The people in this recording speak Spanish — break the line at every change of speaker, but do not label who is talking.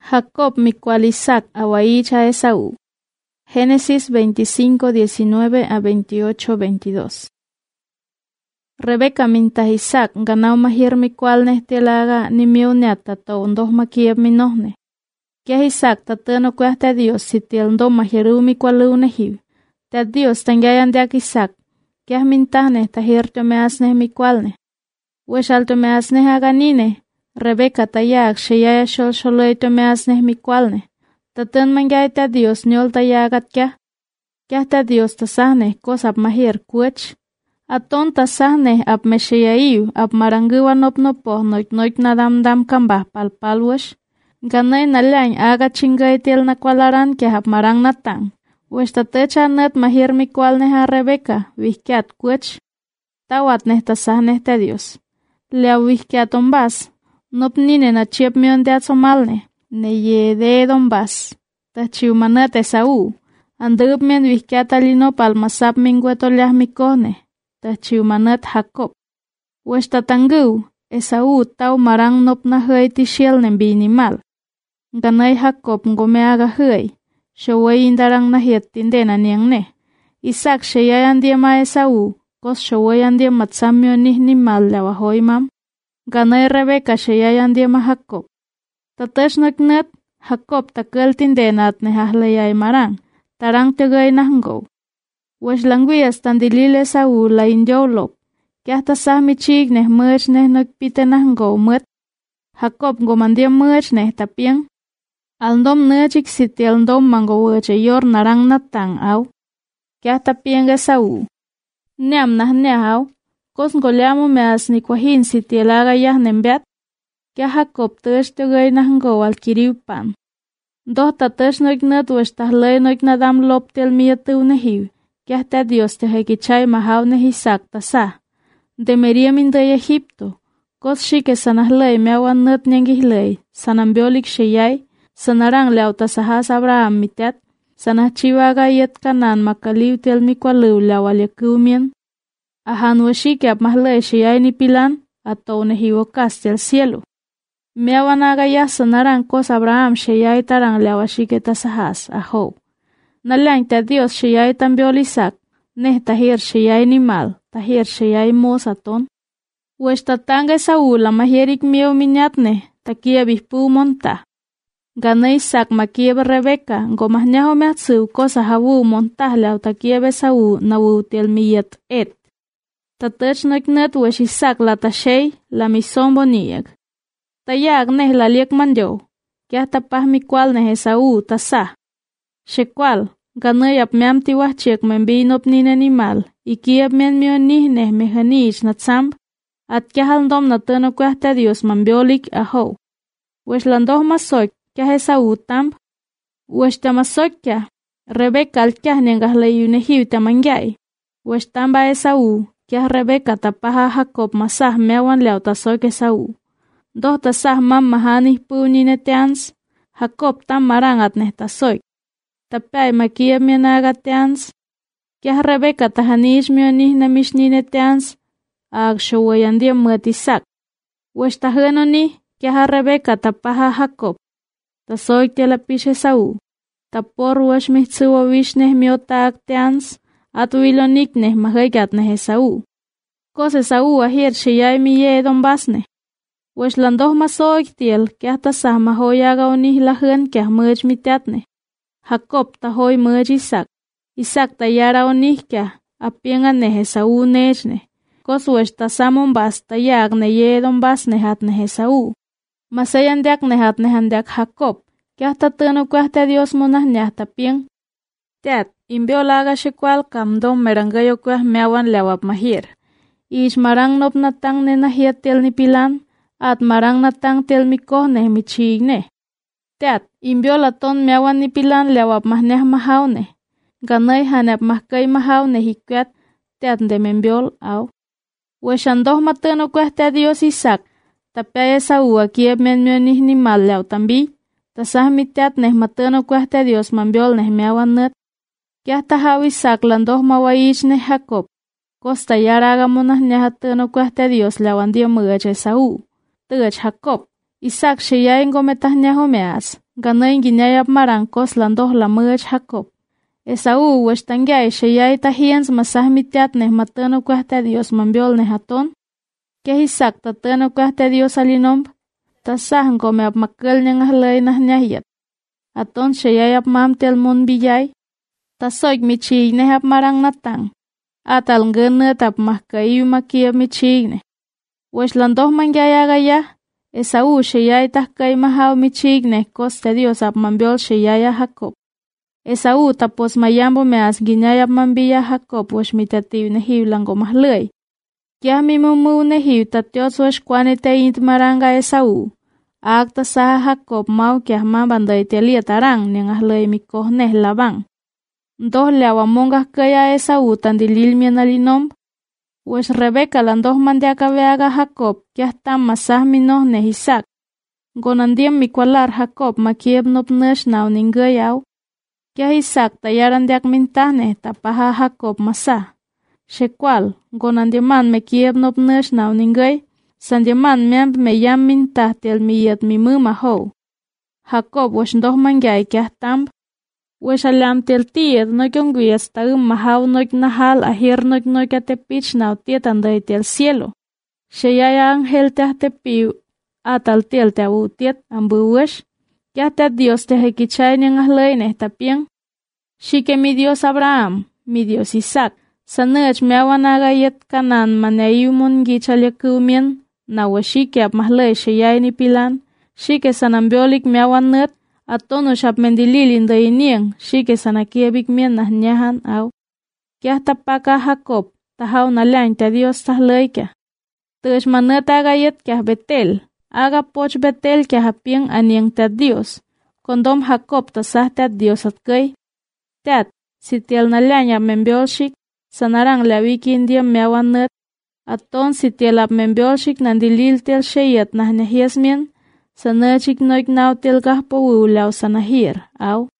Jacob micual Isaac awaicha Esaú. Génesis 25, 19 a 28, 22. Rebeca minta Isaac ganau mahir micual nestielaga ni miuniata to undoh makieb minohne. Kia Isaac tateno cuesta Dios si tiel ndo mahiru micualu nehiu. Ta Dios tengayan diak Isaac. Kia mintahne tahirto me asne micualne. Weshalto me asne aganine. Rebeca tayak sheyaya shol sholoito me asne micualne. Tatan mangaita Dios nyol tayagat kia. Kia ta Dios tasahne kosap mahir kuech. Aton tasahne ap mesheyaiu ap maranguwa nopnopo noit nadam dam kambah palpalwesh. Ganay nalang aga chingay tiel na kwalaran kia ap marang natang. Wesh tatecha net mahir micualne ha Rebeca wihkiat kuech. Tawat neh tasahne ta Dios. Lea wihkiat ombas. Nopnine na chiep mion de atsomalne. Ne ye de dombas. Tachiu manet Esaú. Andup mien wihkiat alino palmasap mingweto liah mikone. Tachiu manet Jacob. Wesh tatangu. Esaú tau marang nop na hơi tishiel nembinimal. Ganay Jacob ngome aga hơi. Showay indarang na hiet tindena niangne. Isaac sheyayan dia ma Esaú. Kos showayan dia matsamyo nihnimal lawahoy mam. Ganay Rebeca sheyayan dia ma Jacob. Tatesh naknet Jacob takel tindena at nehahlayay marang. Tarang tegay nahnggo. Wesh langwiyas tandilil Esaú la injolop. Kya tasah michig neh merch neh nagpite nahnggo met. Jacob gomandia merch neh tapiang. Aldom nejik siti aldom mango weche yor narang natang au. Kya tapiang Esaú. Neam nah neaw. Kos ngoliamo me asni kwahin siti elaga yah nembeat. Kya Jacob tesh tegay nahnggo al kiriw pan. Doh tatesh noik net wesh tahlay noik nadam lop tel miyatu nehiw. Kya ta Dios tehekichay mahaw neh Isaac tasah. Demeria minday Egipto. Kos shike sanahlay meawan net nyangihlay. Sanambiolik sheyay. Sanarang leaw tasahas Abraham mitet. Sanah chiwaga yet kanan makaliw tel mikwaliw leaw alyakumien. Ahan washike ap mahlay sheyay ni pilan. Ato nehiwokas tel cielo. Meawan agaya sanarang kos Abraham sheyay tarang leaw ashike tasahas aho. Nalang ta Dios sheyay tambiol Isaac. Neh tahir sheyay ni mal. Tahir sheyay mosaton. Wesh tatanga Esaú la maherik miyo minyatne. Takia bihpu monta. Gana Isaac makieb Rebeca. Ngomahñaho meatsu kosa hawu montah leaw takieb Esaú na wutil miyet et. Tatech noiknet wesh Isaac la tashay la misombo niyag. Tayak neh la liek manyo. Kya tapah mikwal neh Esaú tasah. Shekwal. Ganay ap meam tiwah chek membinop nin animal. Ikiab men mion nih neh mehanish na tsamb. At kya haldom na teno kwehta Dios mambiolik aho. Wesh landoh masoik kya Esaú tamb. Wesh tamasok kya. Rebeca al kya nengahlayu nehiw tamangyay. Wesh tamba Esaú. Kya Rebeca tapaha Jacob masah meawan leaw tasok Esaú. Doh tasah mam mahanih pu nineteans. Jacob tam marang at neh tasok. Tapay makieb mianaga teans. Kya Rebeca tahanish mionih na mishnine teans. Ag showayan dia muat Isaac. Wesh taheno ni kya Rebeca tapaha Jacob. Tasoy tela pish Esaú. Tapor wesh mihtsuwa wishneh miota ag teans. At wilonik neh mahaygat neh Esaú. Kos Esaú ahir sheyay miye dombasne. Wesh landoh masoy tiel kya tasah mahoyaga onih lahen kya merch mitatne. Jacob tahoy merch Isaac. Isaac tayara onih kya. Apiengan neh Esaú nechne. Kos wesh tasamon bas tayak neye dombas nehat neh Esaú. Masayan diak nehat nehandiak Jacob. Kya tateno kwehta Dios monah nyah tapien. Tiat, imbiolaga shekwal kamdom merangayo kweh meawan lewap mahir. Ish marang nop natang nenahiat tel ni pilan. At marang natang tel mikoh neh michig neh. Tiat, imbiola ton meawan ni pilan lewap mahneh mahaw neh. Ganay hanap mahkay mahaw neh hikwet. Tiat demembiol aw. Weshandoh mateno kwehta Dios Isaac. Tapay Esaú akieb men mionih ni mal leaw tambi. Tasah mitiat neh mateno kwehta Dios mambiol neh meawan net. Kya tahaw Isaac landoh mawaish neh Jacob. Kosta yaraga monah nyahateno kwehta Dios leawan dia muach Esaú. Tegach Jacob. Isaac sheyay ngometah nyaho meas. ganay ginyayap marankos landoh lamech Jacob. Esaú wesh tangyay sheyay tahiens masahmitiat neh matano kuehte Dios mambiol neh aton. Que Isaac tatano kuehte Dios alinomb. Tasah ngome ap makkel nyang ahlay nah nyahiyat. Aton sheyay ap mamtel mon biyay. Tasoik michig neh ap marang natang. Atal ngenet ap mahkayu makiab michig neh. Wesh landoh mangyayagaya. Esaú sheyay tahkay mahaw michig neh koste Dios ap mambiol sheyay Jacob. Esaú tapos mayambo meas ginyay ap mambiya Jacob wesh mitativ nehiw lango mahlay. Kiah mimumu nehiw tatios wesh kwanete int maranga Esaú. Akta saha Jacob mau kiah mabanday telia tarang neng ahlay mikoh neh Labán. Ndoh leawa mongah kaya Esaú tandilil mien alinomb. Wesh Rebeca landoh mandiakabeaga Jacob kiah tam masah minoh neh Isaac. Gonandiem mikwalar Jacob makieb nopnesh naw ningayaw. Kiah Isaac tayaran diak mintah neh tapaha Jacob masah. Shekwal, gonandieman mekieb nopnesh naw ningay. Sandieman miamp meyam mintah tel miyet mimuma how. Jacob wesh ndoh mangyay kiah tamb. Wesh alam tel tiet no kyongwias taum mahaw noik nahal ahir noik atepich naw tiet anday tel cielo. Sheyaya angel te atepiw atal tel te awu tiet ambu wesh. Kiah te Dios te hekichay nyang ahlay neh tapiang. Shike mi Dios Abraham, mi Dios Isaac. Sanech meawan agayet kanan manayumon gichalyakumien. Nawa shike ap mahlay sheyay ni pilan. Shike sanambiolik meawan net. Atono shap mendililin day nieng, shike sanakiebik mien nah nyahan aw. Kiah tapaka Jacob, tahaw nalain te Dios tahlay kiah. Tush manet agayet kiah Betel, aga poch Betel kiah apieng anieng te Dios. Kondom Jacob tasah te Dios atkay. Tet, si tiel nalain ap membiolshik, sanarang lawikin diem meawan net. Aton si tiel ap membiolshik nandilil tel sheyet nah nyahies mien. Sanachik noik naw tel gahpo wulaw sanahir, aw.